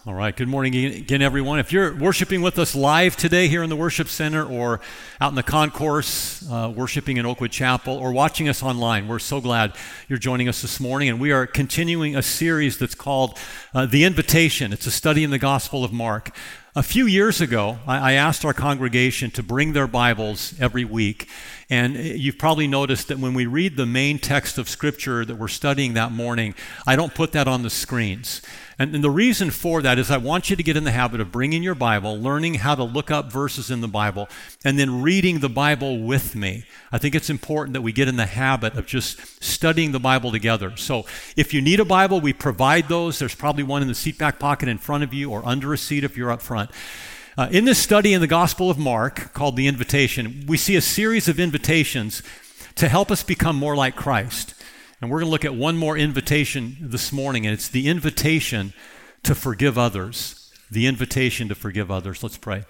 All right, good morning again, everyone. If you're worshiping with us live today here in the worship center or out in the concourse, worshiping in Oakwood Chapel, or watching us online, we're so glad you're joining us this morning. And we are continuing a series that's called The Invitation. It's a study in the Gospel of Mark. A few years ago, I asked our congregation to bring their Bibles every week. And you've probably noticed that when we read the main text of Scripture that we're studying that morning, I don't put that on the screens. And the reason for that is I want you to get in the habit of bringing your Bible, learning how to look up verses in the Bible, and then reading the Bible with me. I think it's important that we get in the habit of just studying the Bible together. So if you need a Bible, we provide those. There's probably one in the seat back pocket in front of you or under a seat if you're up front. In this study in the Gospel of Mark, called The Invitation, we see a series of invitations to help us become more like Christ. And we're going to look at one more invitation this morning, and it's the invitation to forgive others. The invitation to forgive others. Let's pray.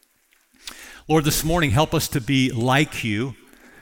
Lord, this morning, help us to be like you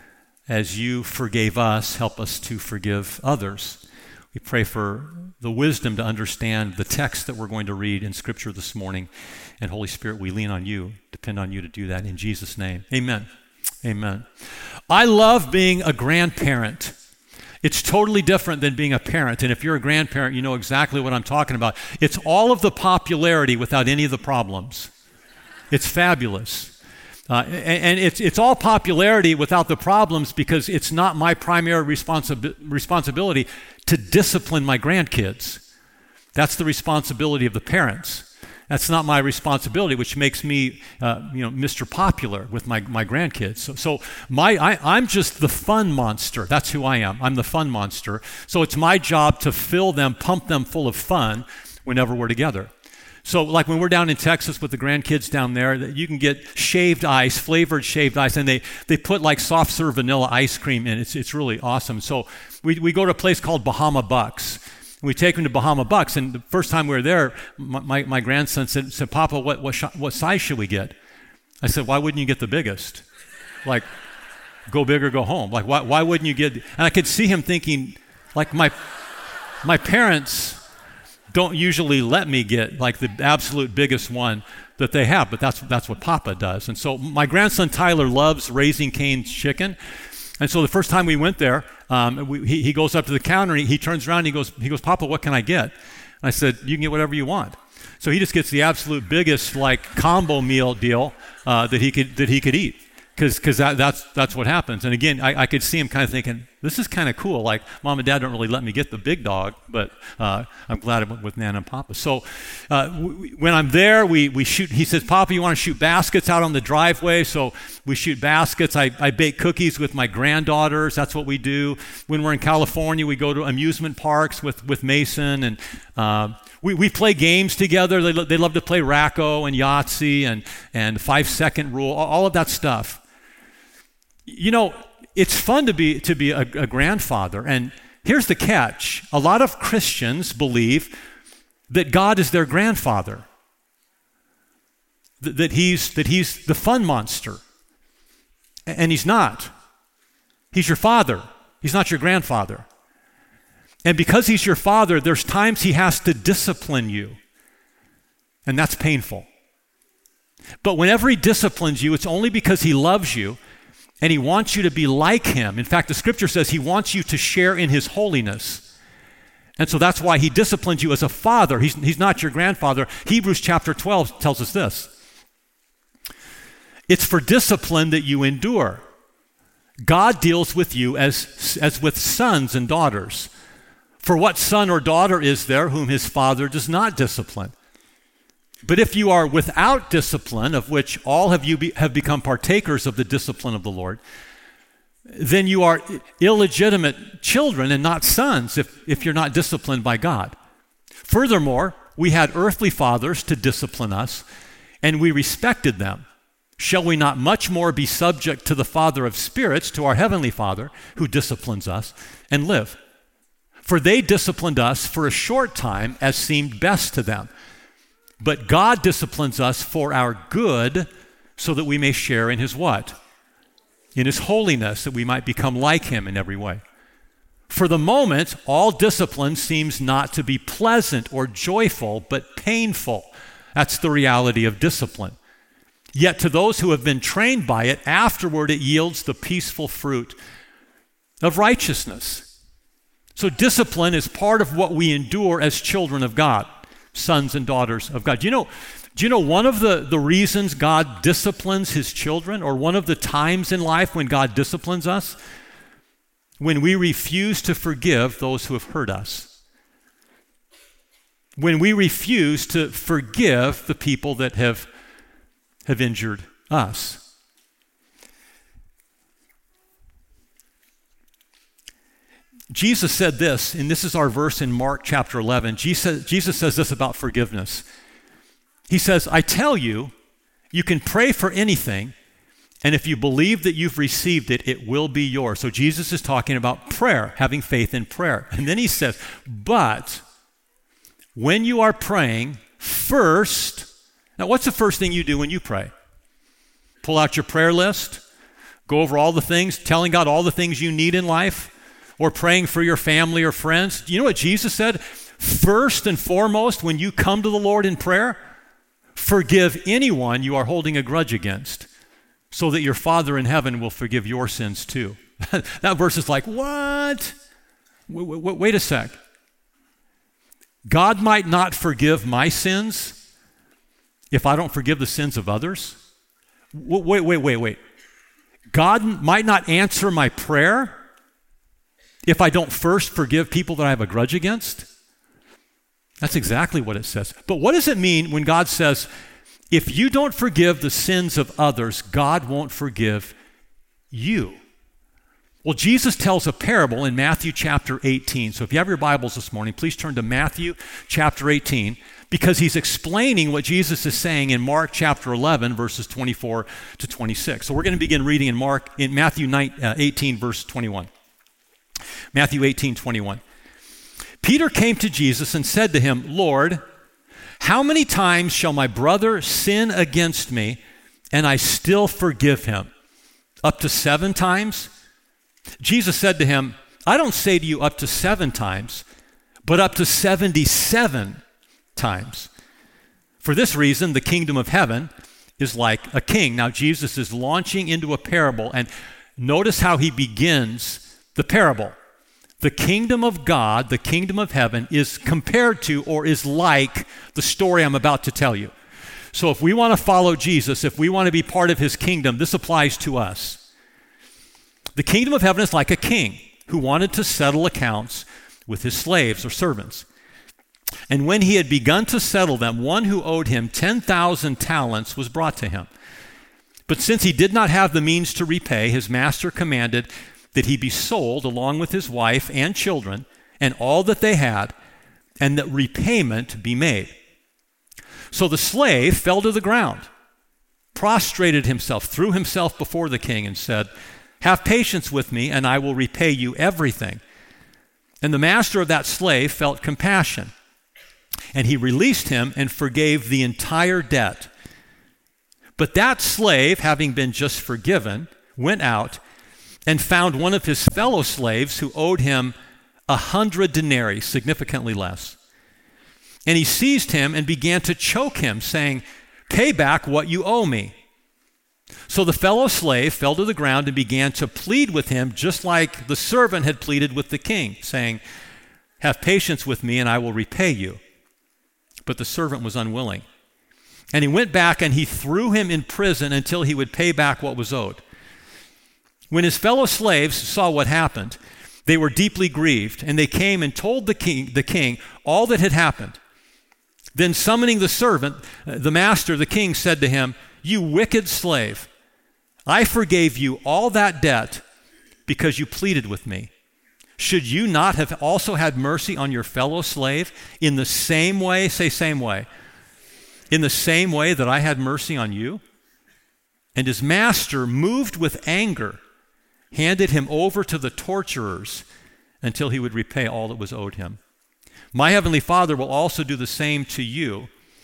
as you forgave us. Help us to forgive others. We pray for the wisdom to understand the text that we're going to read in Scripture this morning. And Holy Spirit, we lean on you, depend on you to do that in Jesus' name. Amen. Amen. I love being a grandparent. It's totally different than being a parent. And if you're a grandparent, you know exactly what I'm talking about. It's all of the popularity without any of the problems. It's fabulous. And it's all popularity without the problems because it's not my primary responsibility to discipline my grandkids. That's the responsibility of the parents. That's not my responsibility, which makes me, Mr. Popular with my grandkids. So I'm just the fun monster. That's who I am. I'm the fun monster. So it's my job to fill them, pump them full of fun whenever we're together. So like when we're down in Texas with the grandkids down there, you can get shaved ice, flavored shaved ice, and they put like soft serve vanilla ice cream in. It's really awesome. So we go to a place called Bahama Bucks. We take him to Bahama Bucks, and the first time we were there, my grandson said, "Papa, what size should we get?" I said, "Why wouldn't you get the biggest? Like, go big or go home. Like, why wouldn't you get?" And I could see him thinking, like, my parents don't usually let me get like the absolute biggest one that they have, but that's what Papa does. And so my grandson Tyler loves Raising Cane's chicken. And so the first time we went there, he goes up to the counter and he turns around and he goes, "Papa, what can I get?" And I said, "You can get whatever you want." So he just gets the absolute biggest like combo meal deal that he could eat, because that's what happens. And again, I could see him kind of thinking, this is kind of cool. Like Mom and Dad don't really let me get the big dog, but I'm glad I went with Nana and Papa. So when I'm there, we shoot. He says, "Papa, you want to shoot baskets out on the driveway?" So we shoot baskets. I bake cookies with my granddaughters. That's what we do. When we're in California, we go to amusement parks with Mason, and we play games together. They love to play Racco and Yahtzee and 5-second rule, all of that stuff. You know, it's fun to be a grandfather, and here's the catch. A lot of Christians believe that God is their grandfather, that he's the fun monster, and he's not. He's your father. He's not your grandfather. And because he's your father, there's times he has to discipline you, and that's painful. But whenever he disciplines you, it's only because he loves you, and he wants you to be like him. In fact, the Scripture says he wants you to share in his holiness. And so that's why he disciplines you as a father. He's not your grandfather. Hebrews chapter 12 tells us this. It's for discipline that you endure. God deals with you as with sons and daughters. For what son or daughter is there whom his father does not discipline? But if you are without discipline, of which all have become partakers of the discipline of the Lord, then you are illegitimate children and not sons if you're not disciplined by God. Furthermore, we had earthly fathers to discipline us, and we respected them. Shall we not much more be subject to the Father of spirits, to our heavenly Father, who disciplines us, and live? For they disciplined us for a short time as seemed best to them. But God disciplines us for our good, so that we may share in his what? In his holiness, that we might become like him in every way. For the moment, all discipline seems not to be pleasant or joyful, but painful. That's the reality of discipline. Yet to those who have been trained by it, afterward it yields the peaceful fruit of righteousness. So discipline is part of what we endure as children of God, sons and daughters of God. Do you know one of the reasons God disciplines his children, or one of the times in life when God disciplines us? When we refuse to forgive those who have hurt us. When we refuse to forgive the people that have injured us. Jesus said this, and this is our verse in Mark chapter 11. Jesus says this about forgiveness. He says, I tell you, you can pray for anything, and if you believe that you've received it, it will be yours. So Jesus is talking about prayer, having faith in prayer. And then he says, but when you are praying, first, now what's the first thing you do when you pray? Pull out your prayer list, go over all the things, telling God all the things you need in life, or praying for your family or friends. Do you know what Jesus said? First and foremost, when you come to the Lord in prayer, forgive anyone you are holding a grudge against, so that your Father in heaven will forgive your sins too. That verse is like, what? Wait a sec. God might not forgive my sins if I don't forgive the sins of others? Wait. God might not answer my prayer if I don't first forgive people that I have a grudge against? That's exactly what it says. But what does it mean when God says, if you don't forgive the sins of others, God won't forgive you? Well, Jesus tells a parable in Matthew chapter 18. So if you have your Bibles this morning, please turn to Matthew chapter 18, because he's explaining what Jesus is saying in Mark chapter 11, verses 24 to 26. So we're going to begin reading in Matthew 18, verse 21. Matthew 18, 21. Peter came to Jesus and said to him, Lord, how many times shall my brother sin against me and I still forgive him? Up to 7 times? Jesus said to him, I don't say to you up to 7 times, but up to 77 times. For this reason, the kingdom of heaven is like a king. Now, Jesus is launching into a parable, and notice how he begins the parable. The kingdom of God, the kingdom of heaven, is compared to or is like the story I'm about to tell you. So if we want to follow Jesus, if we want to be part of his kingdom, this applies to us. The kingdom of heaven is like a king who wanted to settle accounts with his slaves or servants. And when he had begun to settle them, one who owed him 10,000 talents was brought to him. But since he did not have the means to repay, his master commanded that he be sold along with his wife and children and all that they had, and that repayment be made. So the slave fell to the ground, prostrated himself, threw himself before the king, and said, have patience with me, and I will repay you everything. And the master of that slave felt compassion, and he released him and forgave the entire debt. But that slave, having been just forgiven, went out and found one of his fellow slaves who owed him 100 denarii, significantly less. And he seized him and began to choke him, saying, pay back what you owe me. So the fellow slave fell to the ground and began to plead with him, just like the servant had pleaded with the king, saying, have patience with me and I will repay you. But the servant was unwilling. And he went back and he threw him in prison until he would pay back what was owed. When his fellow slaves saw what happened, they were deeply grieved, and they came and told the king all that had happened. Then summoning the servant, the master, the king, said to him, you wicked slave, I forgave you all that debt because you pleaded with me. Should you not have also had mercy on your fellow slave in the same way, say same way, in the same way that I had mercy on you? And his master, moved with anger, handed him over to the torturers until he would repay all that was owed him. My heavenly Father will also do the same to you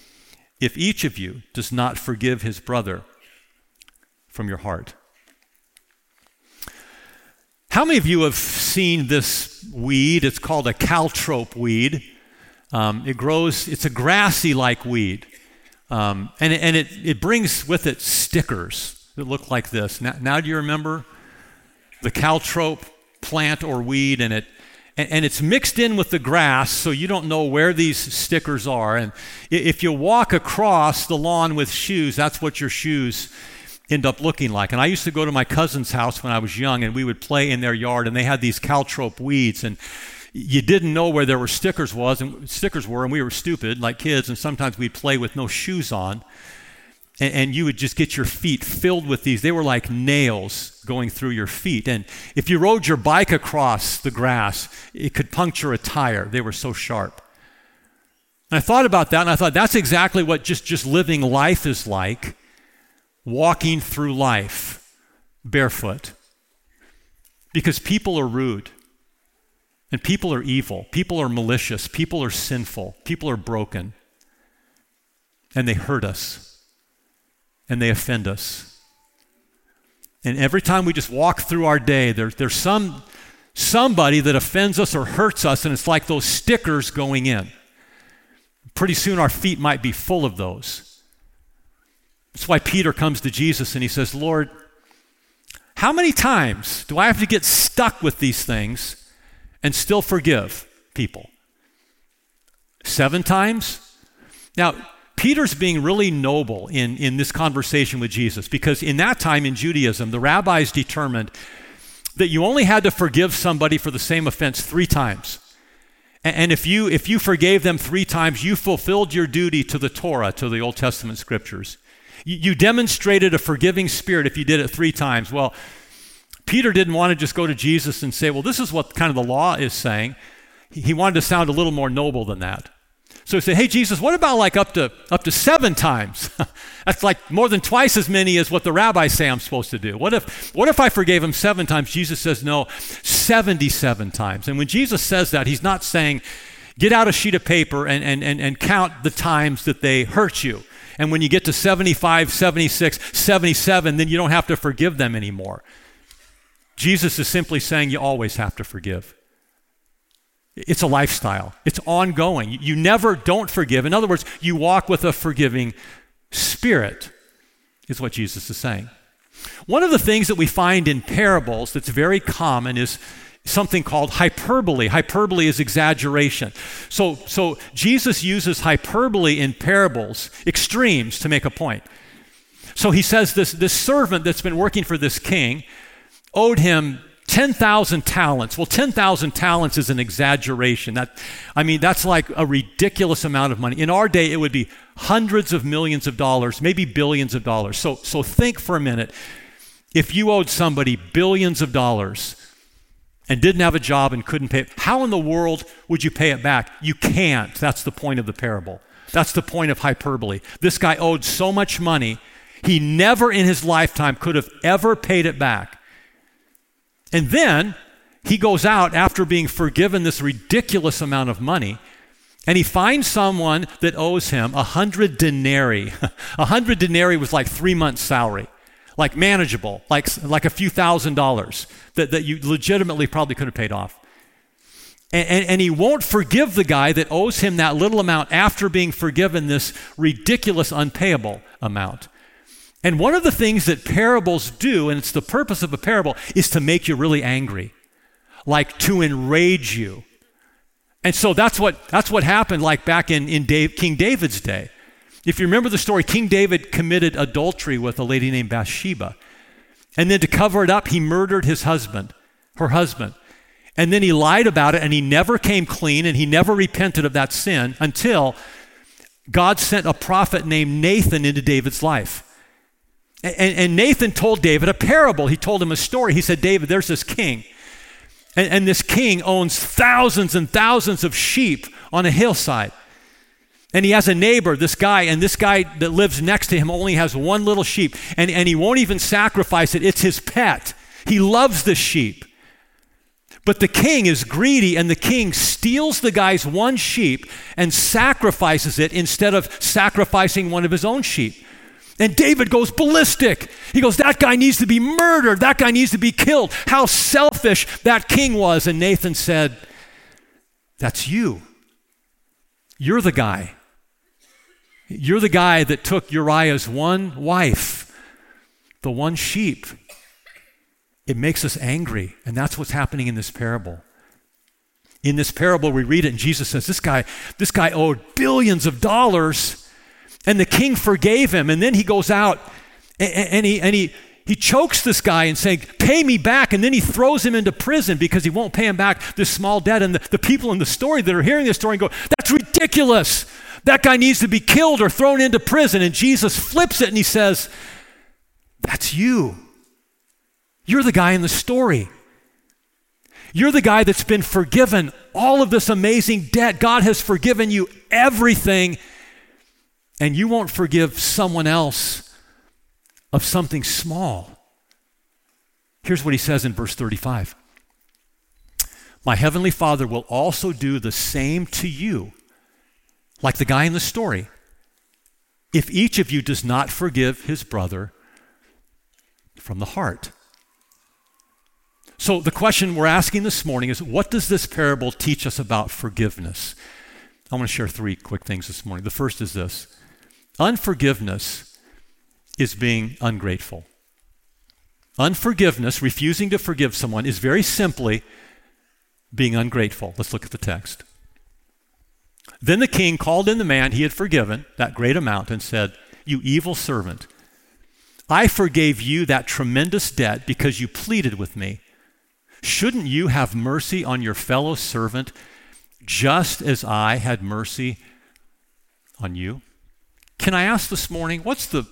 if each of you does not forgive his brother from your heart. How many of you have seen this weed? It's called a caltrope weed. It grows, it's a grassy-like weed. And it brings with it stickers that look like this. Now do you remember the caltrope plant or weed? And it's mixed in with the grass, so you don't know where these stickers are. And if you walk across the lawn with shoes, that's what your shoes end up looking like. And I used to go to my cousin's house when I was young, and we would play in their yard, and they had these caltrope weeds, and you didn't know where there were stickers were, and we were stupid like kids, and sometimes we'd play with no shoes on, and you would just get your feet filled with these. They were like nails going through your feet, and if you rode your bike across the grass, it could puncture a tire. They were so sharp. And I thought about that, and I thought that's exactly what just living life is like, walking through life barefoot. Because people are rude. And people are evil. People are malicious. People are sinful. People are broken. And they hurt us. And they offend us. And every time we just walk through our day, there's somebody that offends us or hurts us, and it's like those stickers going in. Pretty soon our feet might be full of those. That's why Peter comes to Jesus and he says, Lord, how many times do I have to get stuck with these things and still forgive people? 7 times? Now, Peter's being really noble in this conversation with Jesus, because in that time in Judaism, the rabbis determined that you only had to forgive somebody for the same offense 3 times. And if you forgave them 3 times, you fulfilled your duty to the Torah, to the Old Testament scriptures. You demonstrated a forgiving spirit if you did it 3 times. Well, Peter didn't want to just go to Jesus and say, well, this is what kind of the law is saying. He wanted to sound a little more noble than that. So he said, hey, Jesus, what about like up to 7 times? That's like more than twice as many as what the rabbis say I'm supposed to do. What if I forgave him 7 times? Jesus says, no, 77 times. And when Jesus says that, he's not saying, get out a sheet of paper and count the times that they hurt you. And when you get to 75, 76, 77, then you don't have to forgive them anymore. Jesus is simply saying you always have to forgive. It's a lifestyle. It's ongoing. You never don't forgive. In other words, you walk with a forgiving spirit, is what Jesus is saying. One of the things that we find in parables that's very common is something called hyperbole. Hyperbole is exaggeration. So Jesus uses hyperbole in parables, extremes, to make a point. So he says this servant that's been working for this king owed him 10,000 talents. Well, 10,000 talents is an exaggeration. That's like a ridiculous amount of money. In our day, it would be hundreds of millions of dollars, maybe billions of dollars. So think for a minute. If you owed somebody billions of dollars and didn't have a job and couldn't pay it, how in the world would you pay it back? You can't. That's the point of the parable. That's the point of hyperbole. This guy owed so much money, he never in his lifetime could have ever paid it back. And then he goes out after being forgiven this ridiculous amount of money, and he finds someone that owes him 100 denarii. 100 denarii was like 3 months' salary, like manageable, like a few $1,000s that you legitimately probably could have paid off. And he won't forgive the guy that owes him that little amount after being forgiven this ridiculous unpayable amount. And one of the things that parables do, and it's the purpose of a parable, is to make you really angry, like to enrage you. And so that's what happened like back in King David's day. If you remember the story, King David committed adultery with a lady named Bathsheba. And then to cover it up, he murdered her husband. And then he lied about it, and he never came clean, and he never repented of that sin until God sent a prophet named Nathan into David's life. And Nathan told David a parable. He told him a story. He said, David, there's this king. And this king owns thousands and thousands of sheep on a hillside. And he has a neighbor, this guy that lives next to him only has one little sheep. And he won't even sacrifice it. It's his pet. He loves the sheep. But the king is greedy, and the king steals the guy's one sheep and sacrifices it instead of sacrificing one of his own sheep. And David goes ballistic. He goes, that guy needs to be murdered. That guy needs to be killed. How selfish that king was. And Nathan said, that's you. You're the guy. You're the guy that took Uriah's one wife, the one sheep. It makes us angry. And that's what's happening in this parable. In this parable, we read it, and Jesus says, this guy owed billions of dollars. And the king forgave him, and then he goes out and he chokes this guy and saying, pay me back, and then he throws him into prison because he won't pay him back this small debt. And the people in the story that are hearing this story go, that's ridiculous. That guy needs to be killed or thrown into prison. And Jesus flips it and he says, that's you. You're the guy in the story. You're the guy that's been forgiven all of this amazing debt. God has forgiven you everything. And you won't forgive someone else of something small. Here's what he says in verse 35. My heavenly Father will also do the same to you, like the guy in the story, if each of you does not forgive his brother from the heart. So the question we're asking this morning is, what does this parable teach us about forgiveness? I want to share 3 quick things this morning. The first is this. Unforgiveness is being ungrateful. Unforgiveness, refusing to forgive someone, is very simply being ungrateful. Let's look at the text. Then the king called in the man he had forgiven, that great amount, and said, you evil servant, I forgave you that tremendous debt because you pleaded with me. Shouldn't you have mercy on your fellow servant just as I had mercy on you? Can I ask this morning, what's the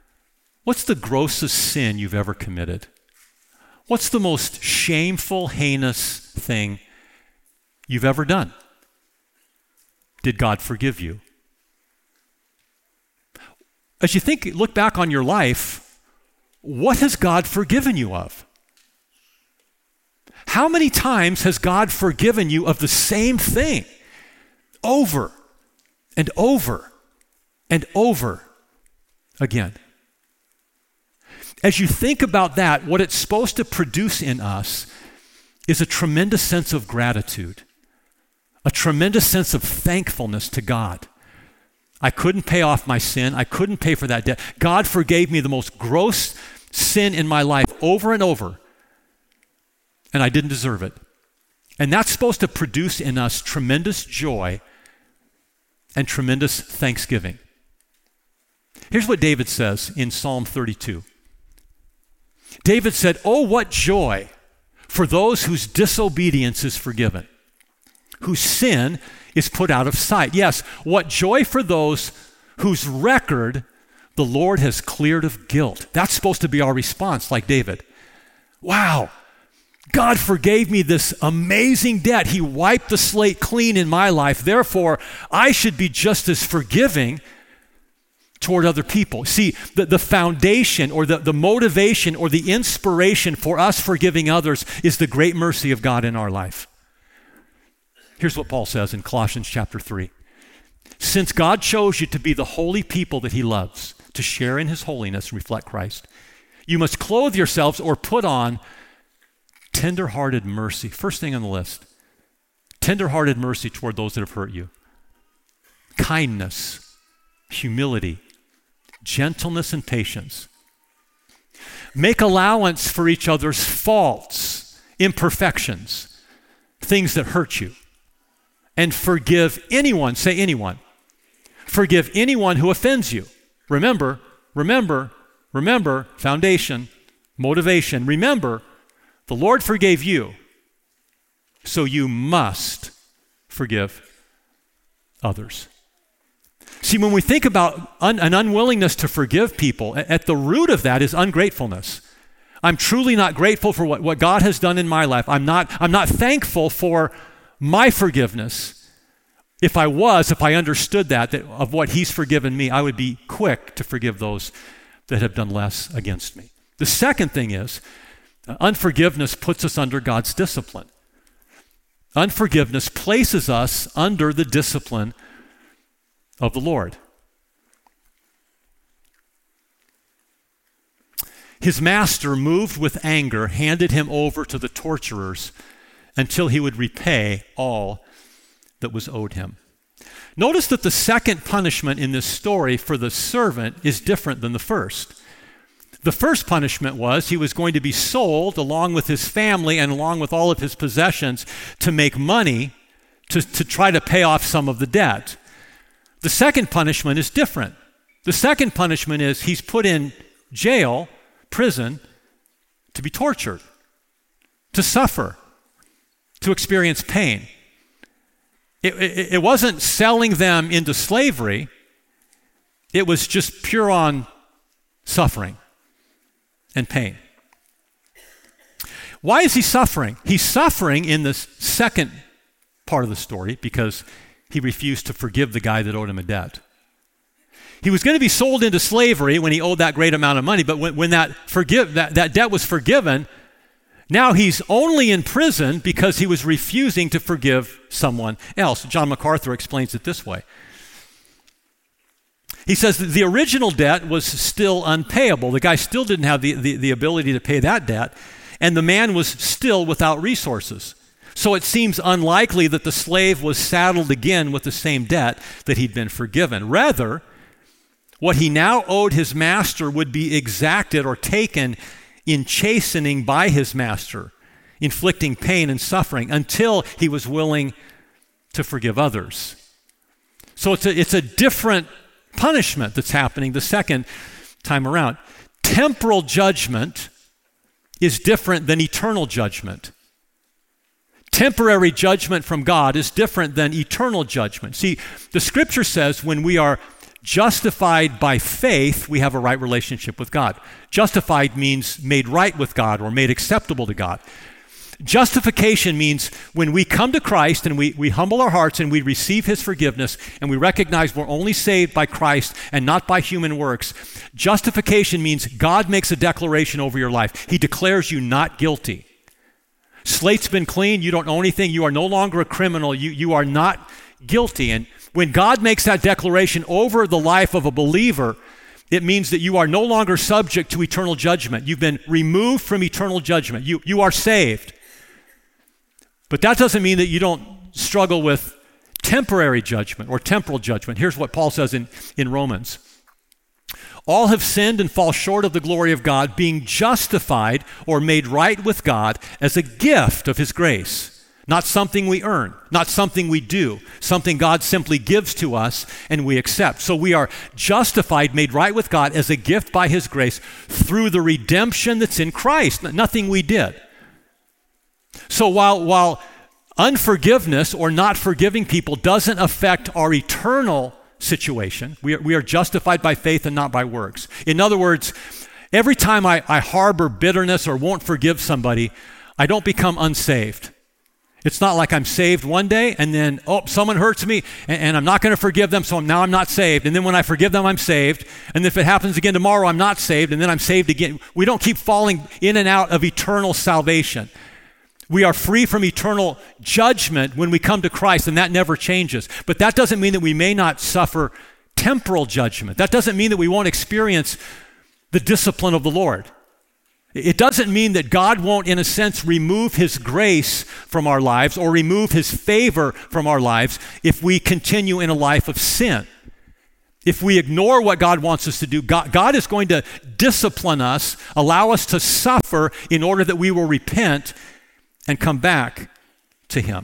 grossest sin you've ever committed? What's the most shameful, heinous thing you've ever done? Did God forgive you? As you look back on your life, what has God forgiven you of? How many times has God forgiven you of the same thing? Over and over and over again. As you think about that, what it's supposed to produce in us is a tremendous sense of gratitude, a tremendous sense of thankfulness to God. I couldn't pay off my sin. I couldn't pay for that debt. God forgave me the most gross sin in my life over and over, and I didn't deserve it. And that's supposed to produce in us tremendous joy and tremendous thanksgiving. Here's what David says in Psalm 32. David said, oh, what joy for those whose disobedience is forgiven, whose sin is put out of sight. Yes, what joy for those whose record the Lord has cleared of guilt. That's supposed to be our response, like David. Wow, God forgave me this amazing debt. He wiped the slate clean in my life. Therefore, I should be just as forgiving toward other people. See, the foundation or the motivation or the inspiration for us forgiving others is the great mercy of God in our life. Here's what Paul says in Colossians chapter 3. Since God chose you to be the holy people that he loves, to share in his holiness and reflect Christ, you must clothe yourselves or put on tender-hearted mercy. First thing on the list, tender-hearted mercy toward those that have hurt you. Kindness, humility, gentleness, and patience. Make allowance for each other's faults, imperfections, things that hurt you. And forgive anyone, say anyone. Forgive anyone who offends you. Remember, foundation, motivation. Remember, the Lord forgave you, so you must forgive others. See, when we think about an unwillingness to forgive people, at the root of that is ungratefulness. I'm truly not grateful for what God has done in my life. I'm not thankful for my forgiveness. If I understood that of what he's forgiven me, I would be quick to forgive those that have done less against me. The second thing is, unforgiveness puts us under God's discipline. Unforgiveness places us under the discipline of the Lord. His master, moved with anger, handed him over to the torturers until he would repay all that was owed him. Notice that the second punishment in this story for the servant is different than the first. The first punishment was he was going to be sold along with his family and along with all of his possessions to make money to try to pay off some of the debt. The second punishment is different. The second punishment is he's put in jail, prison, to be tortured, to suffer, to experience pain. It wasn't selling them into slavery. It was just pure on suffering and pain. Why is he suffering? He's suffering in the second part of the story because he refused to forgive the guy that owed him a debt. He was going to be sold into slavery when he owed that great amount of money, but when that debt was forgiven, now he's only in prison because he was refusing to forgive someone else. John MacArthur explains it this way. He says that the original debt was still unpayable. The guy still didn't have the ability to pay that debt, and the man was still without resources. So it seems unlikely that the slave was saddled again with the same debt that he'd been forgiven. Rather, what he now owed his master would be exacted or taken in chastening by his master, inflicting pain and suffering until he was willing to forgive others. So it's a different punishment that's happening the second time around. Temporal judgment is different than eternal judgment. Temporary judgment from God is different than eternal judgment. See, the scripture says when we are justified by faith, we have a right relationship with God. Justified means made right with God or made acceptable to God. Justification means when we come to Christ and we humble our hearts and we receive his forgiveness and we recognize we're only saved by Christ and not by human works. Justification means God makes a declaration over your life. He declares you not guilty. Slate's been cleaned. You don't owe anything. You are no longer a criminal. You are not guilty. And when God makes that declaration over the life of a believer, it means that you are no longer subject to eternal judgment. You've been removed from eternal judgment. You are saved. But that doesn't mean that you don't struggle with temporary judgment or temporal judgment. Here's what Paul says in Romans. All have sinned and fall short of the glory of God, being justified or made right with God as a gift of his grace. Not something we earn, not something we do, something God simply gives to us and we accept. So we are justified, made right with God as a gift by his grace through the redemption that's in Christ, nothing we did. So while unforgiveness or not forgiving people doesn't affect our eternal situation, we are justified by faith and not by works. In other words, every time I harbor bitterness or won't forgive somebody, I don't become unsaved. It's not like I'm saved one day and then, someone hurts me and I'm not going to forgive them, so now I'm not saved. And then when I forgive them, I'm saved. And if it happens again tomorrow, I'm not saved, and then I'm saved again. We don't keep falling in and out of eternal salvation. We are free from eternal judgment when we come to Christ, and that never changes. But that doesn't mean that we may not suffer temporal judgment. That doesn't mean that we won't experience the discipline of the Lord. It doesn't mean that God won't, in a sense, remove his grace from our lives or remove his favor from our lives if we continue in a life of sin. If we ignore what God wants us to do, God is going to discipline us, allow us to suffer in order that we will repent and come back to him.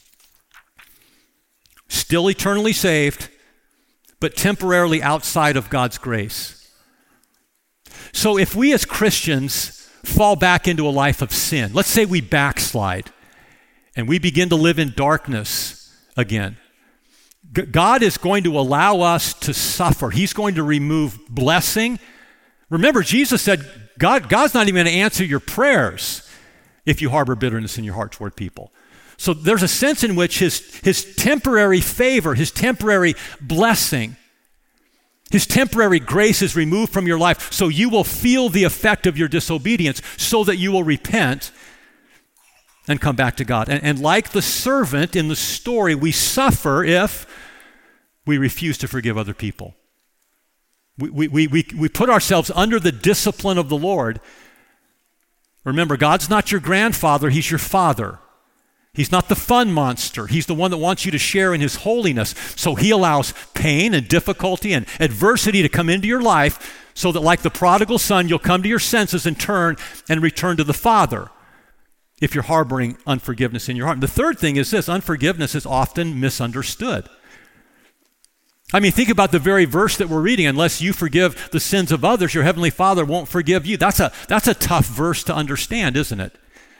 Still eternally saved, but temporarily outside of God's grace. So if we as Christians fall back into a life of sin, let's say we backslide and we begin to live in darkness again, God is going to allow us to suffer. He's going to remove blessing. Remember, Jesus said, God's not even going to answer your prayers if you harbor bitterness in your heart toward people. So there's a sense in which his temporary favor, his temporary blessing, his temporary grace is removed from your life so you will feel the effect of your disobedience so that you will repent and come back to God. And like the servant in the story, we suffer if we refuse to forgive other people. We put ourselves under the discipline of the Lord. Remember, God's not your grandfather, He's your Father. He's not the fun monster. He's the one that wants you to share in His holiness. So He allows pain and difficulty and adversity to come into your life so that, like the prodigal son, you'll come to your senses and turn and return to the Father if you're harboring unforgiveness in your heart. And the third thing is this: unforgiveness is often misunderstood. I mean, think about the very verse that we're reading. Unless you forgive the sins of others, your Heavenly Father won't forgive you. That's a tough verse to understand, isn't it?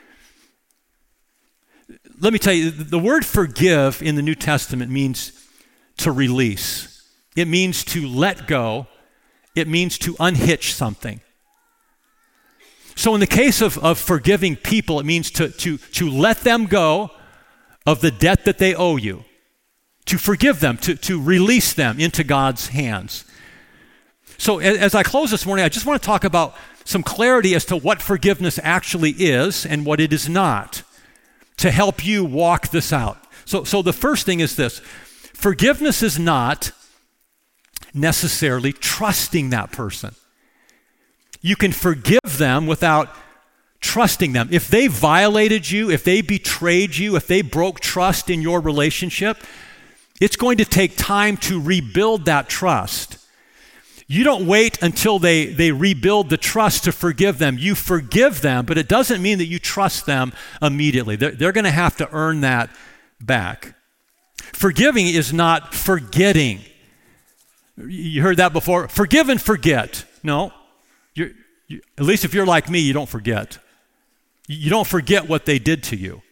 Let me tell you, the word forgive in the New Testament means to release. It means to let go. It means to unhitch something. So in the case of forgiving people, it means to let them go of the debt that they owe you, to forgive them, to release them into God's hands. So as I close this morning, I just want to talk about some clarity as to what forgiveness actually is and what it is not, to help you walk this out. So the first thing is this: forgiveness is not necessarily trusting that person. You can forgive them without trusting them. If they violated you, if they betrayed you, if they broke trust in your relationship, it's going to take time to rebuild that trust. You don't wait until they rebuild the trust to forgive them. You forgive them, but it doesn't mean that you trust them immediately. They're going to have to earn that back. Forgiving is not forgetting. You heard that before. Forgive and forget. No. At least if you're like me, you don't forget. You don't forget what they did to you.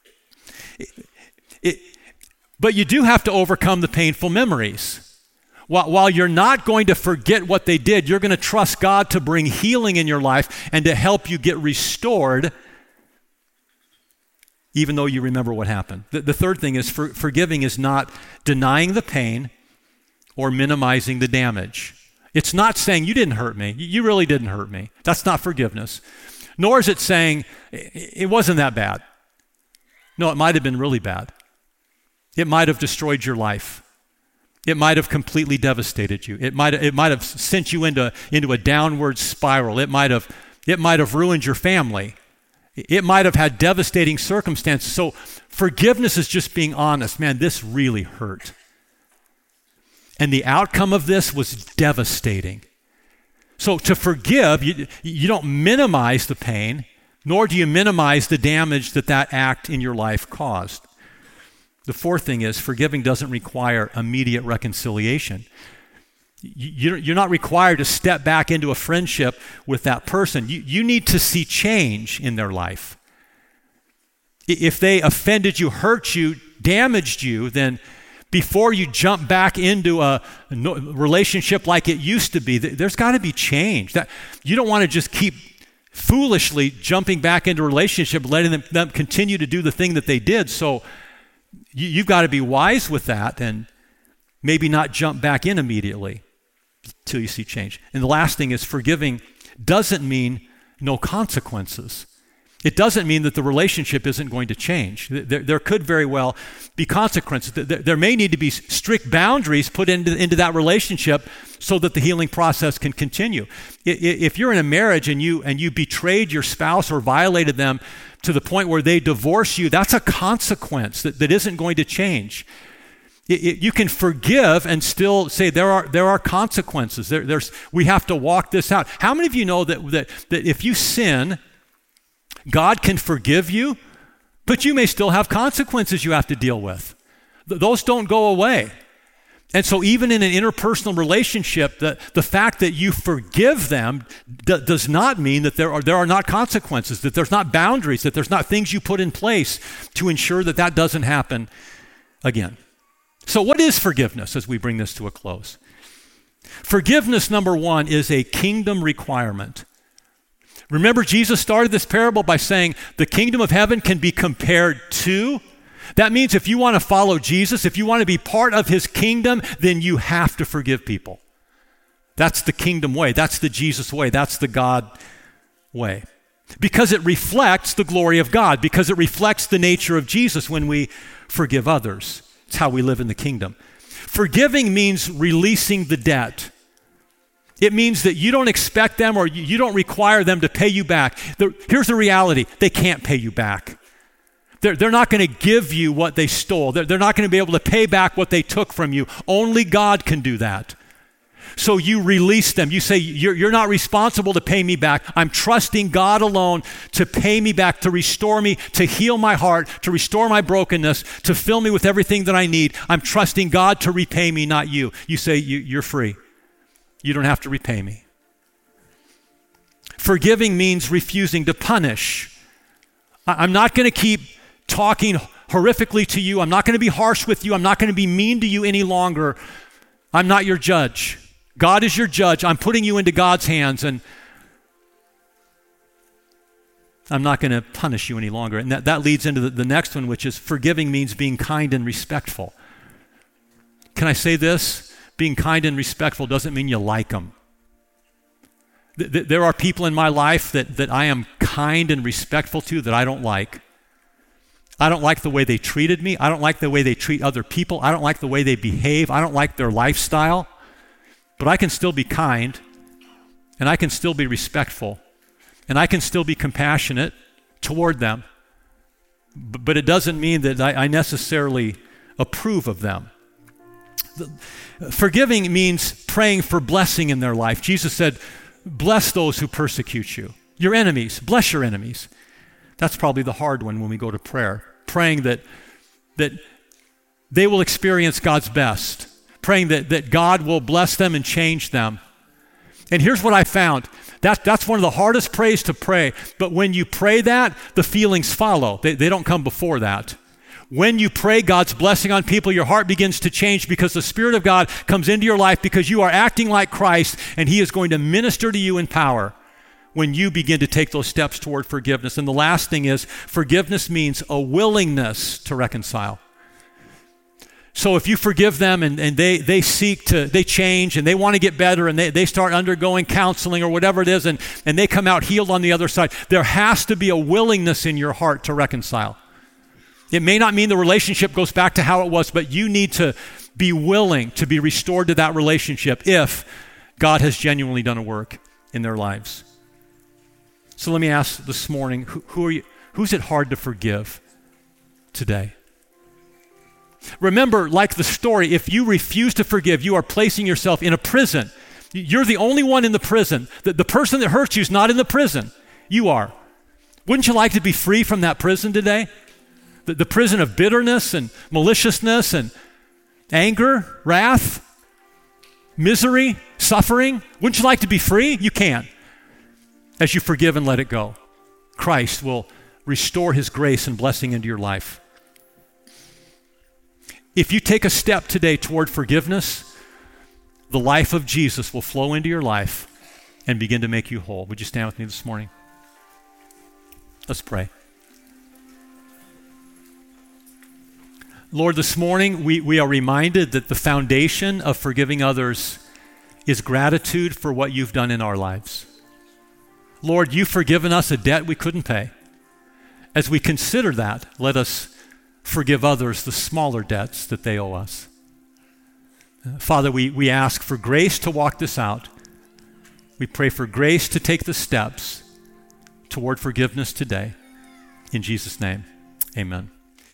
But you do have to overcome the painful memories. While you're not going to forget what they did, you're going to trust God to bring healing in your life and to help you get restored, even though you remember what happened. The third thing is forgiving is not denying the pain or minimizing the damage. It's not saying, you didn't hurt me. You really didn't hurt me. That's not forgiveness. Nor is it saying, it wasn't that bad. No, it might have been really bad. It might have destroyed your life. It might have completely devastated you. It might have sent you into a downward spiral. It might have ruined your family. It might have had devastating circumstances. So forgiveness is just being honest. Man, this really hurt. And the outcome of this was devastating. So to forgive, you don't minimize the pain, nor do you minimize the damage that act in your life caused. The fourth thing is forgiving doesn't require immediate reconciliation. You're not required to step back into a friendship with that person. You need to see change in their life. If they offended you, hurt you, damaged you, then before you jump back into a relationship like it used to be, there's got to be change. You don't want to just keep foolishly jumping back into a relationship, letting them continue to do the thing that they did. So you've got to be wise with that and maybe not jump back in immediately till you see change. And the last thing is forgiving doesn't mean no consequences. It doesn't mean that the relationship isn't going to change. There could very well be consequences. There may need to be strict boundaries put into that relationship so that the healing process can continue. If you're in a marriage and you betrayed your spouse or violated them to the point where they divorce you, that's a consequence that isn't going to change. You can forgive and still say there are consequences. We have to walk this out. How many of you know that if you sin, God can forgive you, but you may still have consequences you have to deal with. Those don't go away. And so even in an interpersonal relationship, the fact that you forgive them does not mean that there are not consequences, that there's not boundaries, that there's not things you put in place to ensure that doesn't happen again. So what is forgiveness as we bring this to a close? Forgiveness, number one, is a kingdom requirement. Remember, Jesus started this parable by saying the kingdom of heaven can be compared to. That means if you want to follow Jesus, if you want to be part of his kingdom, then you have to forgive people. That's the kingdom way. That's the Jesus way. That's the God way. Because it reflects the glory of God, because it reflects the nature of Jesus when we forgive others. It's how we live in the kingdom. Forgiving means releasing the debt. It means that you don't expect them or you don't require them to pay you back. Here's the reality. They can't pay you back. They're not going to give you what they stole. They're not going to be able to pay back what they took from you. Only God can do that. So you release them. You say, you're not responsible to pay me back. I'm trusting God alone to pay me back, to restore me, to heal my heart, to restore my brokenness, to fill me with everything that I need. I'm trusting God to repay me, not you. You say, you're free. You don't have to repay me. Forgiving means refusing to punish. I'm not going to keep talking horrifically to you. I'm not going to be harsh with you. I'm not going to be mean to you any longer. I'm not your judge. God is your judge. I'm putting you into God's hands, and I'm not going to punish you any longer. And that leads into the next one, which is forgiving means being kind and respectful. Can I say this? Being kind and respectful doesn't mean you like them. There are people in my life that I am kind and respectful to that I don't like. I don't like the way they treated me. I don't like the way they treat other people. I don't like the way they behave. I don't like their lifestyle. But I can still be kind, and I can still be respectful, and I can still be compassionate toward them. But it doesn't mean that I necessarily approve of them. Forgiving means praying for blessing in their life. Jesus said, bless those who persecute you. Your enemies, bless your enemies. That's probably the hard one when we go to prayer. Praying that they will experience God's best. Praying that God will bless them and change them. And here's what I found. That's one of the hardest prayers to pray. But when you pray that, the feelings follow. They don't come before that. When you pray God's blessing on people, your heart begins to change because the Spirit of God comes into your life because you are acting like Christ, and He is going to minister to you in power when you begin to take those steps toward forgiveness. And the last thing is, forgiveness means a willingness to reconcile. So if you forgive them and they change and they want to get better and they start undergoing counseling or whatever it is and they come out healed on the other side, there has to be a willingness in your heart to reconcile. It may not mean the relationship goes back to how it was, but you need to be willing to be restored to that relationship if God has genuinely done a work in their lives. So let me ask this morning, who's it hard to forgive today? Remember, like the story, if you refuse to forgive, you are placing yourself in a prison. You're the only one in the prison. The person that hurts you is not in the prison. You are. Wouldn't you like to be free from that prison today? The prison of bitterness and maliciousness and anger, wrath, misery, suffering. Wouldn't you like to be free? You can. As you forgive and let it go, Christ will restore His grace and blessing into your life. If you take a step today toward forgiveness, the life of Jesus will flow into your life and begin to make you whole. Would you stand with me this morning? Let's pray. Lord, this morning we are reminded that the foundation of forgiving others is gratitude for what you've done in our lives. Lord, you've forgiven us a debt we couldn't pay. As we consider that, let us forgive others the smaller debts that they owe us. Father, we ask for grace to walk this out. We pray for grace to take the steps toward forgiveness today. In Jesus' name, amen.